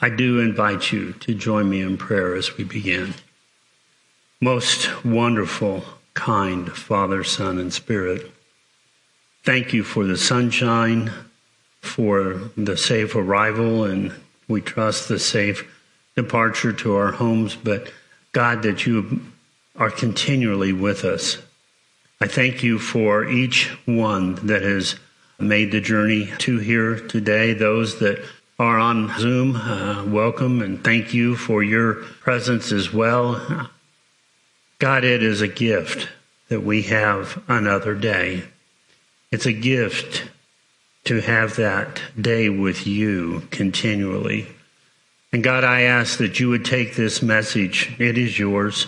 I do invite you to join me in prayer as we begin. Most wonderful, kind Father, Son, and Spirit, thank you for the sunshine, for the safe arrival, and we trust the safe departure to our homes. But God, that you are continually with us. I thank you for each one that has made the journey to here today. Those that are on Zoom, welcome, and thank you for your presence as well. God, it is a gift that we have another day. It's a gift to have that day with you continually. And God, I ask that you would take this message, it is yours,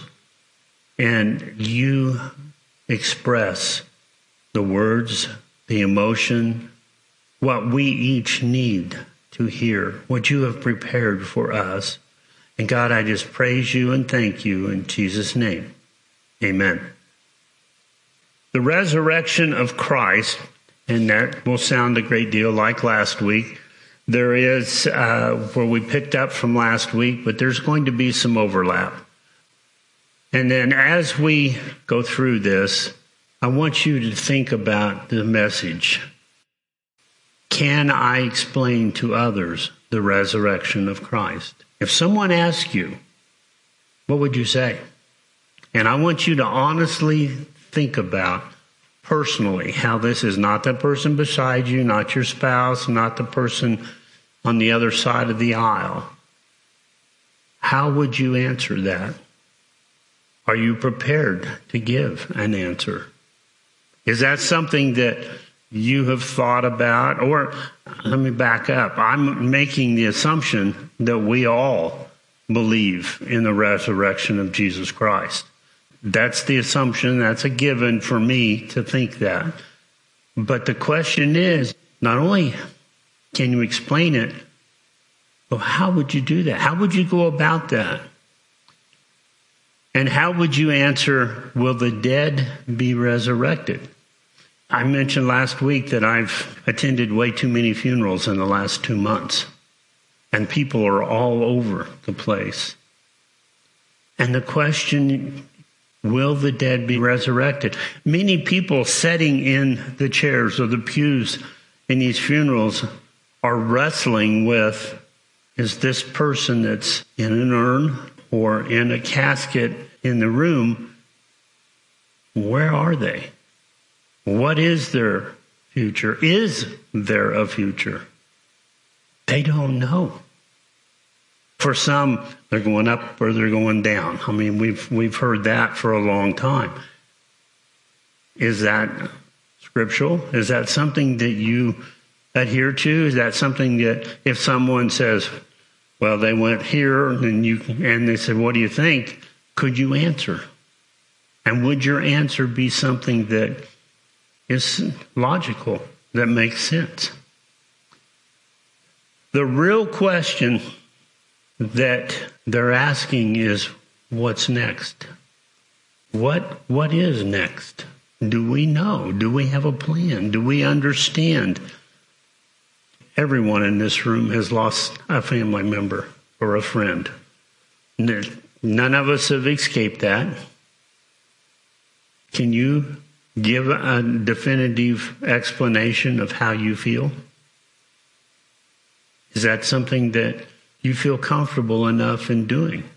and you express the words, the emotion, what we each need to hear, what you have prepared for us. And God, I just praise you and thank you in Jesus' name. Amen. The resurrection of Christ, and that will sound a great deal like last week. There is where we picked up from last week, but there's going to be some overlap. And then as we go through this, I want you to think about the message. Can I explain to others the resurrection of Christ? If someone asks you, what would you say? And I want you to honestly think about personally how this is not the person beside you, not your spouse, not the person on the other side of the aisle. How would you answer that? Are you prepared to give an answer? Is that something that you have thought about? Or let me back up. I'm making the assumption that we all believe in the resurrection of Jesus Christ. That's the assumption. That's a given for me to think that. But the question is, not only can you explain it, but how would you do that? How would you go about that? And how would you answer, will the dead be resurrected? I mentioned last week that I've attended way too many funerals in the last 2 months. And people are all over the place. And the question, will the dead be resurrected? Many people sitting in the chairs or the pews in these funerals are wrestling with, is this person that's in an urn or in a casket in the room, where are they? What is their future? Is there a future? They don't know. For some, they're going up or they're going down. I mean, we've heard that for a long time. Is that scriptural? Is that something that you adhere to? Is that something that if someone says, well, they went here and they said, what do you think? Could you answer? And would your answer be something that is logical, that makes sense? The real question that they're asking is, what's next? What is next? Do we know? Do we have a plan? Do we understand? Everyone in this room has lost a family member or a friend. None of us have escaped that. Can you give a definitive explanation of how you feel? Is that something that you feel comfortable enough in doing?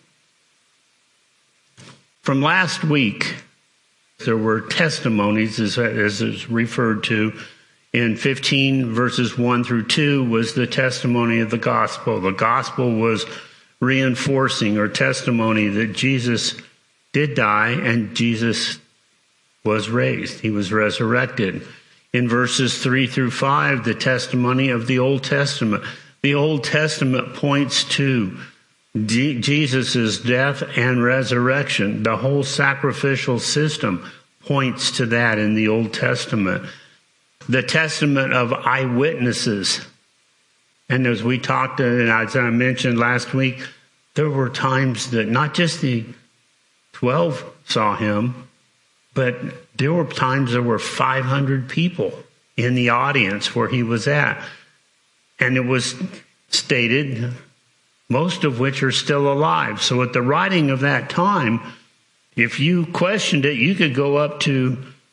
From last week, there were testimonies, as is referred to, in 15 verses 1 through 2 was the testimony of the gospel. The gospel was reinforcing or testimony that Jesus did die and Jesus was raised. He was resurrected. In verses 3 through 5, the testimony of the Old Testament. The Old Testament points to Jesus' death and resurrection. The whole sacrificial system points to that in the Old Testament. The testament of eyewitnesses. And as we talked, and as I mentioned last week, there were times that not just the 12 saw him, but there were times there were 500 people in the audience where he was at. And it was stated most of which are still alive. So at the writing of that time, if you questioned it, you could go up to,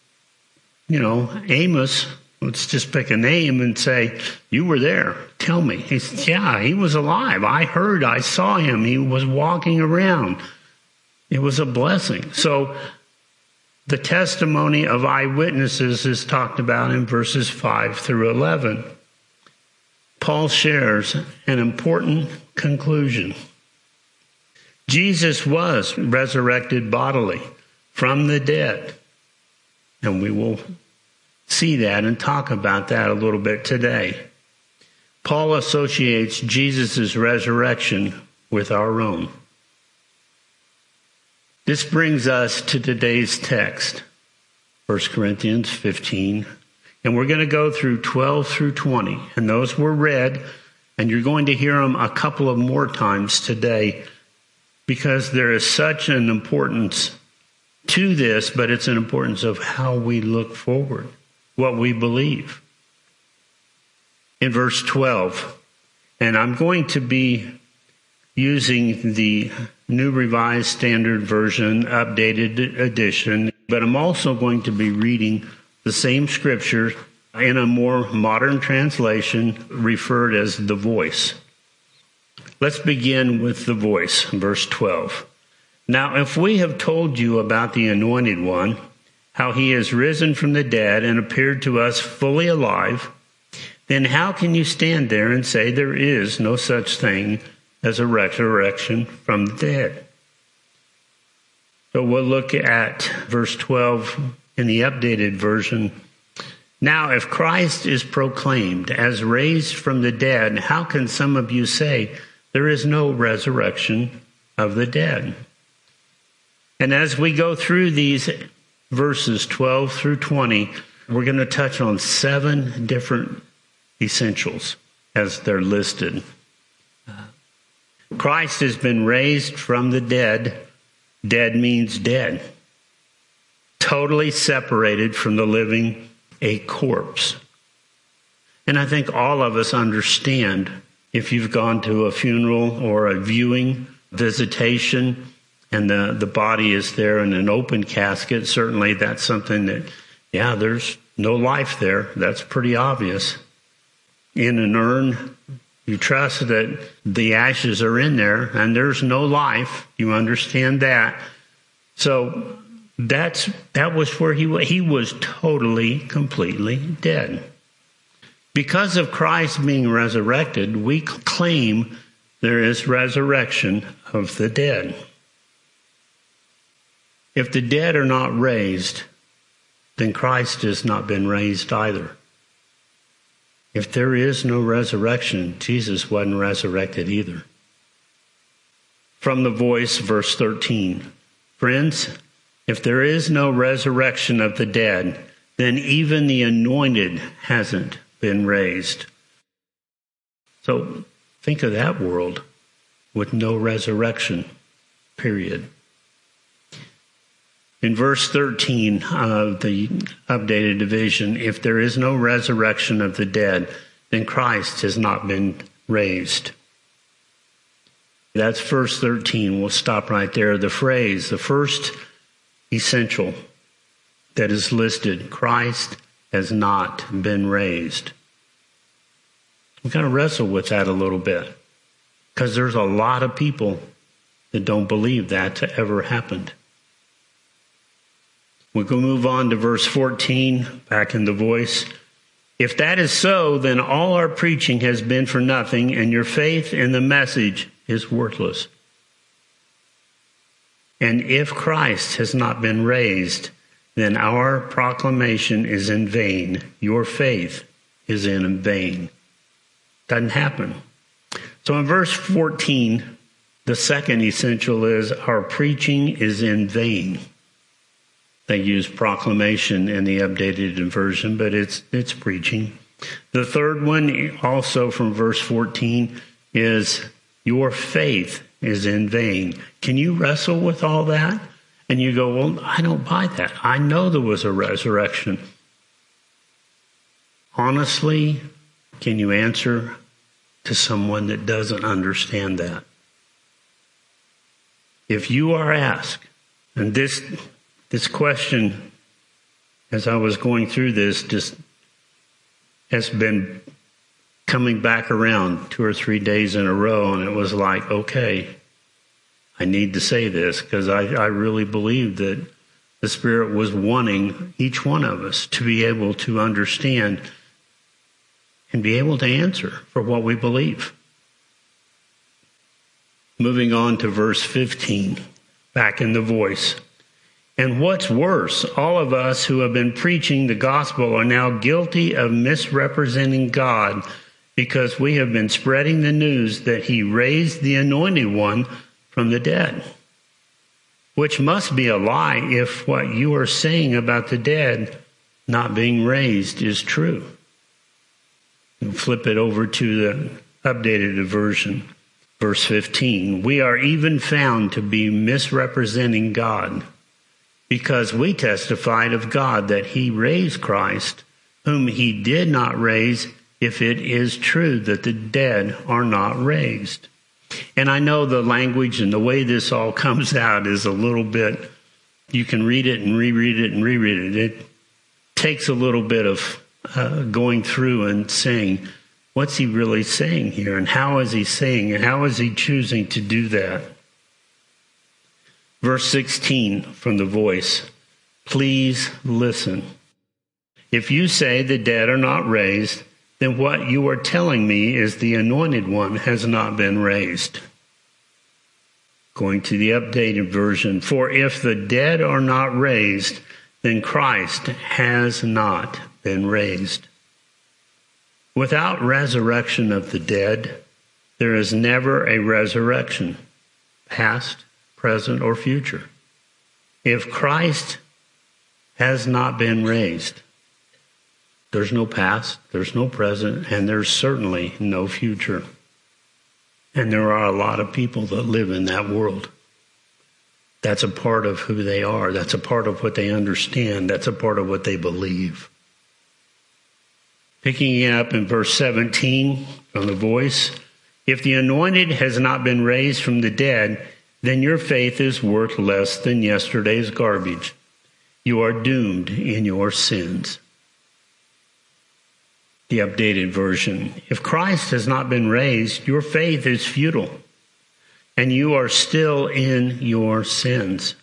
Amos, let's just pick a name, and say, you were there. Tell me. He said, yeah, he was alive. I saw him. He was walking around. It was a blessing. So the testimony of eyewitnesses is talked about in verses 5 through 11. Paul shares an important conclusion. Jesus was resurrected bodily from the dead. And we will see that and talk about that a little bit today. Paul associates Jesus' resurrection with our own. This brings us to today's text, 1 Corinthians 15. And we're going to go through 12 through 20. And those were read, and you're going to hear them a couple of more times today because there is such an importance to this, but it's an importance of how we look forward, what we believe. In verse 12, and I'm going to be using the New Revised Standard Version, updated edition, but I'm also going to be reading the same scripture in a more modern translation referred as the Voice. Let's begin with the Voice, verse 12. Now, if we have told you about the Anointed One, how he has risen from the dead and appeared to us fully alive, then how can you stand there and say there is no such thing as a resurrection from the dead? So we'll look at verse 12 in the updated version. Now, if Christ is proclaimed as raised from the dead, how can some of you say there is no resurrection of the dead? And as we go through these verses 12 through 20, we're going to touch on 7 different essentials as they're listed. Christ has been raised from the dead. Dead means dead. Totally separated from the living, a corpse. And I think all of us understand, if you've gone to a funeral or a viewing, visitation, and the body is there in an open casket, certainly that's something that, there's no life there. That's pretty obvious. In an urn, you trust that the ashes are in there and there's no life. You understand that. So that was where he was totally, completely dead. Because of Christ being resurrected, we claim there is resurrection of the dead. If the dead are not raised, then Christ has not been raised either. If there is no resurrection, Jesus wasn't resurrected either. From the Voice, verse 13. Friends, if there is no resurrection of the dead, then even the anointed hasn't been raised. So think of that world with no resurrection, period. In verse 13 of the updated division, if there is no resurrection of the dead, then Christ has not been raised. That's verse 13. We'll stop right there. The phrase, the first essential that is listed, Christ has not been raised. We've got to wrestle with that a little bit because there's a lot of people that don't believe that to ever happened. We can move on to verse 14, back in the Voice. If that is so, then all our preaching has been for nothing, and your faith in the message is worthless. And if Christ has not been raised, then our proclamation is in vain. Your faith is in vain. Doesn't happen. So in verse 14, the second essential is our preaching is in vain. They use proclamation in the updated version, but it's preaching. The third one, also from verse 14, is your faith is in vain. Can you wrestle with all that? And you go, well, I don't buy that. I know there was a resurrection. Honestly, can you answer to someone that doesn't understand that? If you are asked, and this question, as I was going through this, just has been coming back around 2 or 3 days in a row, and it was like, okay, I need to say this, because I really believe that the Spirit was wanting each one of us to be able to understand and be able to answer for what we believe. Moving on to verse 15, back in the voice. And what's worse, all of us who have been preaching the gospel are now guilty of misrepresenting God, because we have been spreading the news that he raised the Anointed One from the dead, which must be a lie if what you are saying about the dead not being raised is true. You flip it over to the updated version, verse 15. We are even found to be misrepresenting God, because we testified of God that he raised Christ, whom he did not raise, if it is true that the dead are not raised. And I know the language and the way this all comes out is a little bit, you can read it and reread it and reread it. It takes a little bit of going through and saying, what's he really saying here? And how is he saying? And how is he choosing to do that? Verse 16 from the voice. Please listen. If you say the dead are not raised, then what you are telling me is the Anointed One has not been raised. Going to the updated version. For if the dead are not raised, then Christ has not been raised. Without resurrection of the dead, there is never a resurrection, past, present, or future. If Christ has not been raised, there's no past, there's no present, and there's certainly no future. And there are a lot of people that live in that world. That's a part of who they are. That's a part of what they understand. That's a part of what they believe. Picking it up in verse 17 from the voice. If the Anointed has not been raised from the dead, then your faith is worth less than yesterday's garbage. You are doomed in your sins. The updated version. If Christ has not been raised, your faith is futile, and you are still in your sins.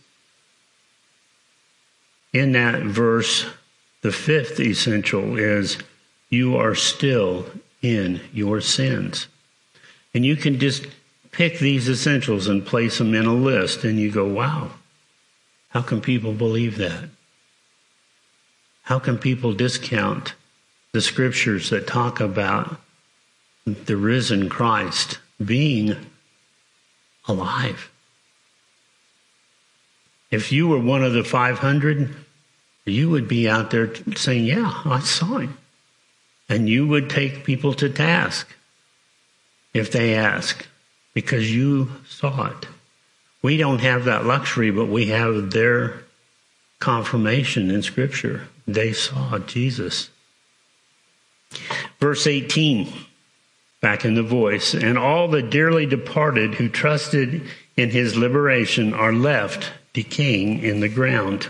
In that verse, the fifth essential is you are still in your sins. And you can just pick these essentials and place them in a list, and you go, wow, how can people believe that? How can people discount the scriptures that talk about the risen Christ being alive? If you were one of the 500, you would be out there saying, yeah, I saw him. And you would take people to task if they ask, because you saw it. We don't have that luxury, but we have their confirmation in Scripture. They saw Jesus. Verse 18, back in the voice. And all the dearly departed who trusted in his liberation are left decaying in the ground.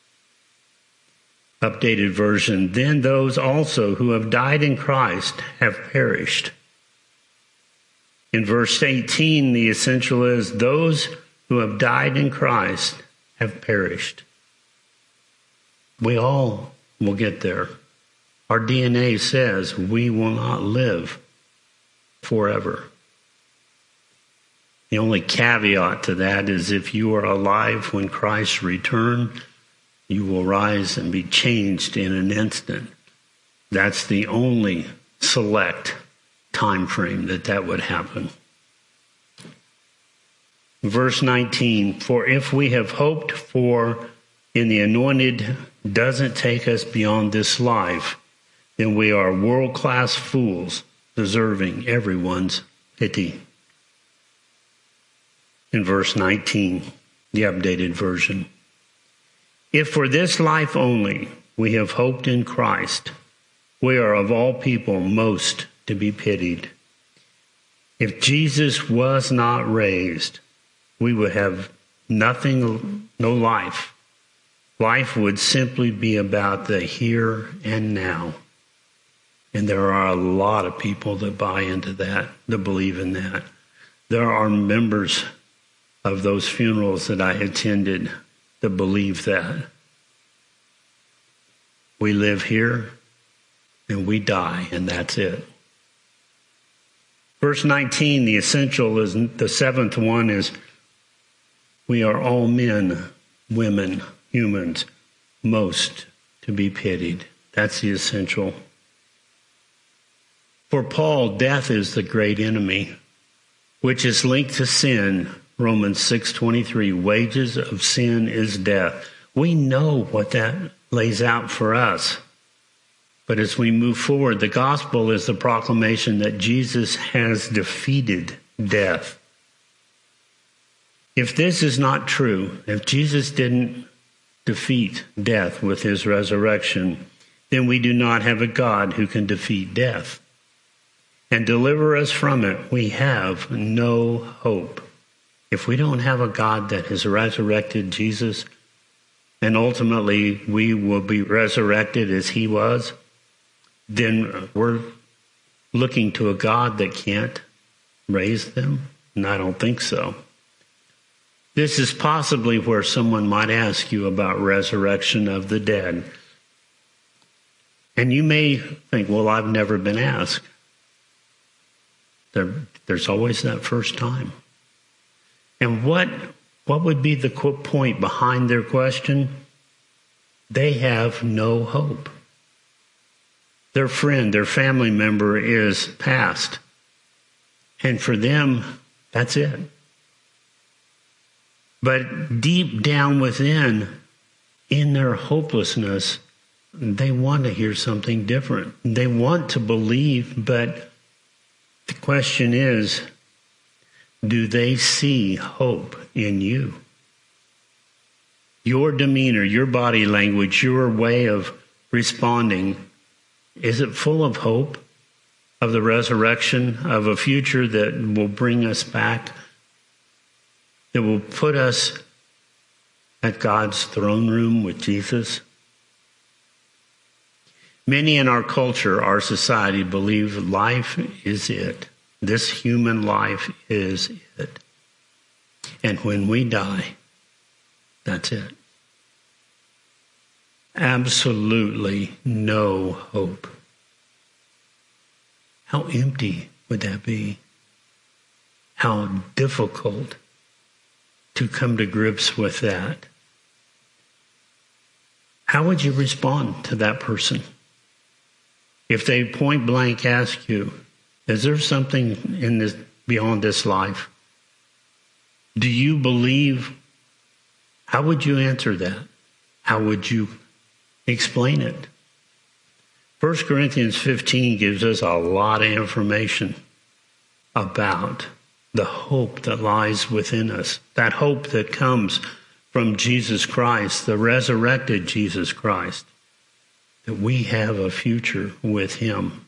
Updated version. Then those also who have died in Christ have perished. In verse 18, the essential is those who have died in Christ have perished. We all will get there. Our DNA says we will not live forever. The only caveat to that is if you are alive when Christ returns, you will rise and be changed in an instant. That's the only select time frame that would happen. Verse 19, for if we have hoped for in the Anointed doesn't take us beyond this life, then we are world-class fools, deserving everyone's pity. In verse 19, the updated version. If for this life only we have hoped in Christ, we are of all people most to be pitied. If Jesus was not raised, we would have nothing, no life. Life would simply be about the here and now. And there are a lot of people that buy into that, that believe in that. There are members of those funerals that I attended that believe that. We live here and we die, and that's it. Verse 19, the essential is the seventh one is we are all men, women, humans, most to be pitied. That's the essential. For Paul, death is the great enemy, which is linked to sin. Romans 6:23, wages of sin is death. We know what that lays out for us. But as we move forward, the gospel is the proclamation that Jesus has defeated death. If this is not true, if Jesus didn't defeat death with his resurrection, then we do not have a God who can defeat death and deliver us from it. We have no hope. If we don't have a God that has resurrected Jesus, and ultimately we will be resurrected as he was, then we're looking to a God that can't raise them? And I don't think so. This is possibly where someone might ask you about resurrection of the dead. And you may think, well, I've never been asked. There's always that first time. And what would be the point behind their question? They have no hope. Their friend, their family member is passed. And for them, that's it. But deep down within, in their hopelessness, they want to hear something different. They want to believe, but the question is, do they see hope in you? Your demeanor, your body language, your way of responding, is it full of hope of the resurrection, of a future that will bring us back, that will put us at God's throne room with Jesus? Many in our culture, our society, believe life is it. This human life is it. And when we die, that's it. Absolutely no hope. How empty would that be? How difficult to come to grips with that. How would you respond to that person? If they point blank ask you, is there something in this beyond this life? Do you believe? How would you answer that? How would you explain it? 1 Corinthians 15 gives us a lot of information about the hope that lies within us, that hope that comes from Jesus Christ, the resurrected Jesus Christ, that we have a future with him.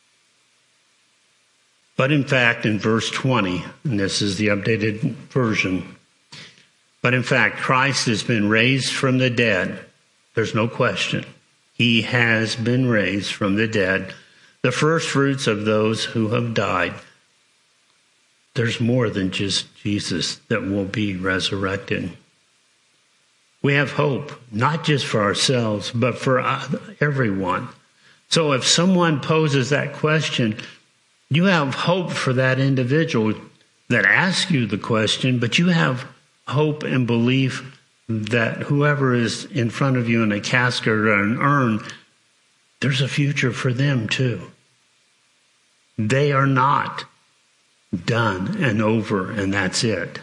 But in fact, in verse 20, and this is the updated version, but in fact, Christ has been raised from the dead. There's no question. He has been raised from the dead, the first fruits of those who have died. There's more than just Jesus that will be resurrected. We have hope, not just for ourselves, but for everyone. So if someone poses that question, you have hope for that individual that asks you the question, but you have hope and belief that whoever is in front of you in a casket or an urn, there's a future for them too. They are not done and over, and that's it.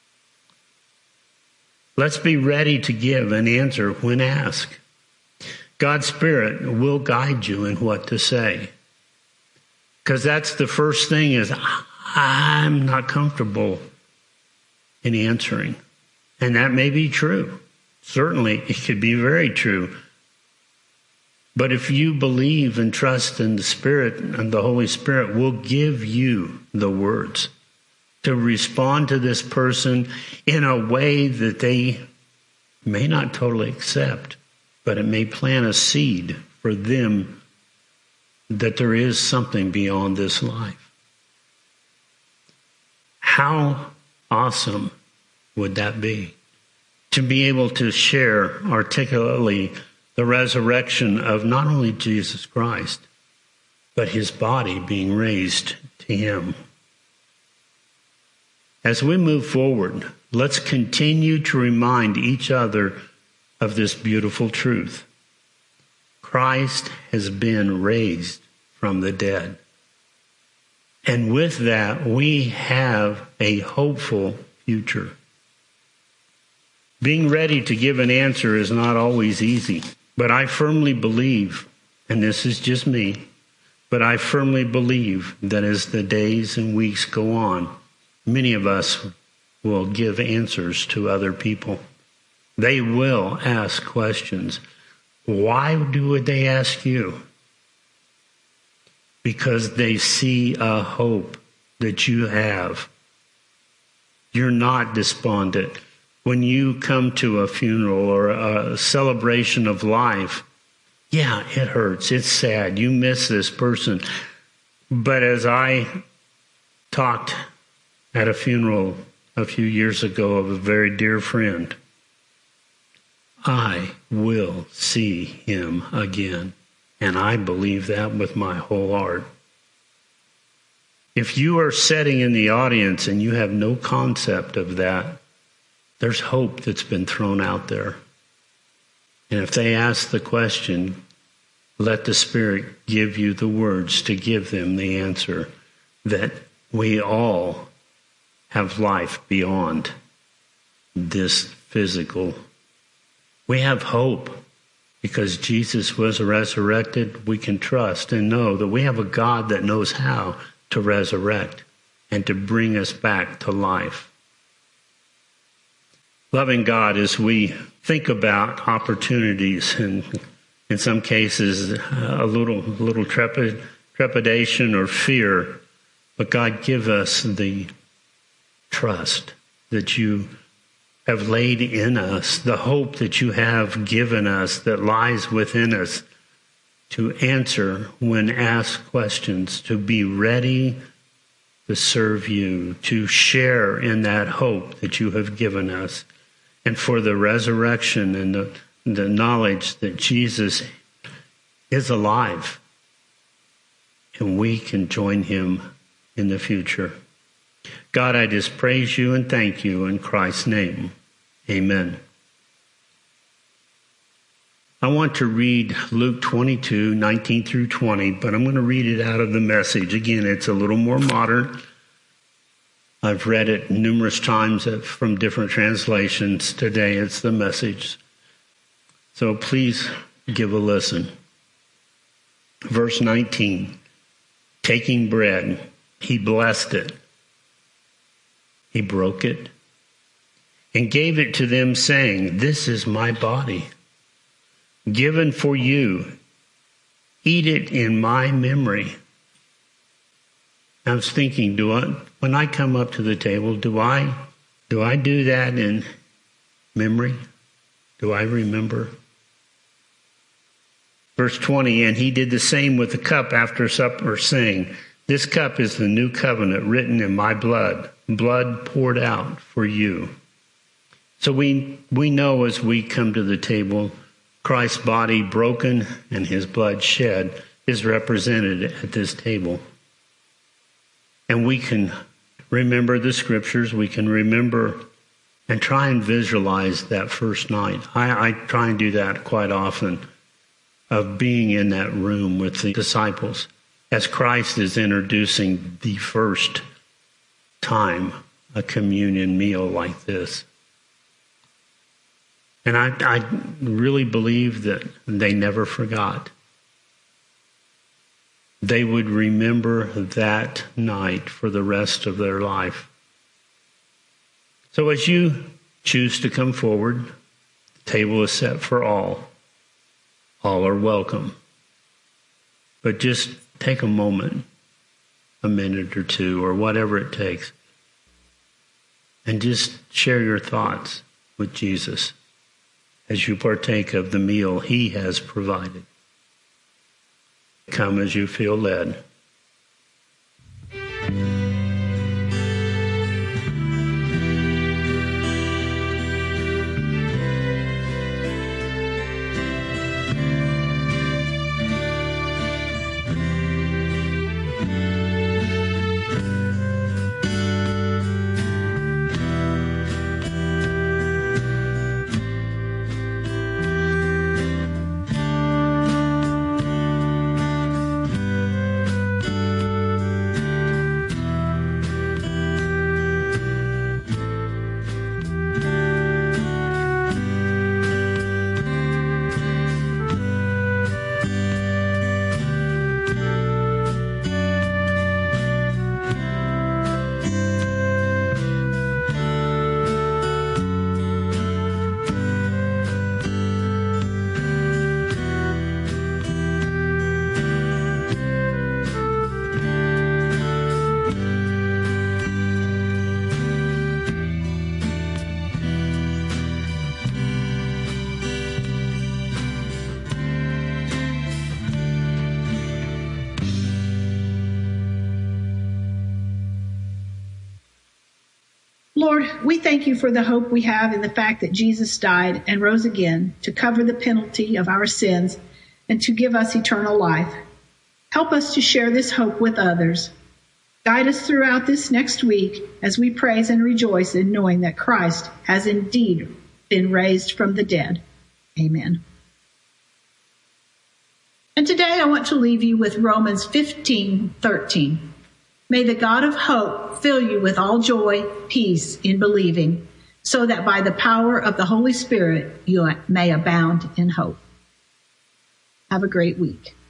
Let's be ready to give an answer when asked. God's Spirit will guide you in what to say. Because that's the first thing is, I'm not comfortable in answering. And that may be true. Certainly, it could be very true. But if you believe and trust in the Spirit, and the Holy Spirit will give you the words to respond to this person in a way that they may not totally accept, but it may plant a seed for them that there is something beyond this life. How awesome would that be? To be able to share articulately the resurrection of not only Jesus Christ, but his body being raised to him. As we move forward, let's continue to remind each other of this beautiful truth. Christ has been raised from the dead. And with that, we have a hopeful future. Being ready to give an answer is not always easy, but I firmly believe, and this is just me, but I firmly believe that as the days and weeks go on, many of us will give answers to other people. They will ask questions. Why would they ask you? Because they see a hope that you have. You're not despondent. When you come to a funeral or a celebration of life, yeah, it hurts. It's sad. You miss this person. But as I talked at a funeral a few years ago of a very dear friend, I will see him again. And I believe that with my whole heart. If you are sitting in the audience and you have no concept of that, there's hope that's been thrown out there. And if they ask the question, let the Spirit give you the words to give them the answer that we all have life beyond this physical. We have hope because Jesus was resurrected. We can trust and know that we have a God that knows how to resurrect and to bring us back to life. Loving God, as we think about opportunities and in some cases a little trepidation or fear, but God, give us the trust that you have laid in us, the hope that you have given us that lies within us to answer when asked questions, to be ready to serve you, to share in that hope that you have given us, and for the resurrection and the knowledge that Jesus is alive and we can join him in the future. God, I just praise you and thank you in Christ's name. Amen. I want to read Luke 22, 19 through 20, but I'm going to read it out of the Message. Again, it's a little more modern. I've read it numerous times from different translations. Today it's the Message. So please give a listen. Verse 19, taking bread, he blessed it. He broke it and gave it to them, saying, "This is my body, given for you. Eat it in my memory." I was thinking, when I come up to the table, do I do that in memory? Do I remember? Verse 20, and he did the same with the cup after supper, saying, "This cup is the new covenant written in my blood poured out for you." So we know as we come to the table, Christ's body broken and his blood shed is represented at this table. And we can remember the scriptures, we can remember and try and visualize that first night. I try and do that quite often, of being in that room with the disciples as Christ is introducing the first time a communion meal like this. And I really believe that they never forgot. They would remember that night for the rest of their life. So as you choose to come forward, the table is set for all. All are welcome. But just take a moment, a minute or two, or whatever it takes, and just share your thoughts with Jesus as you partake of the meal he has provided. Come as you feel led. Lord, we thank you for the hope we have in the fact that Jesus died and rose again to cover the penalty of our sins and to give us eternal life. Help us to share this hope with others. Guide us throughout this next week as we praise and rejoice in knowing that Christ has indeed been raised from the dead. Amen. And today I want to leave you with Romans 15:13. May the God of hope fill you with all joy, peace in believing, so that by the power of the Holy Spirit you may abound in hope. Have a great week.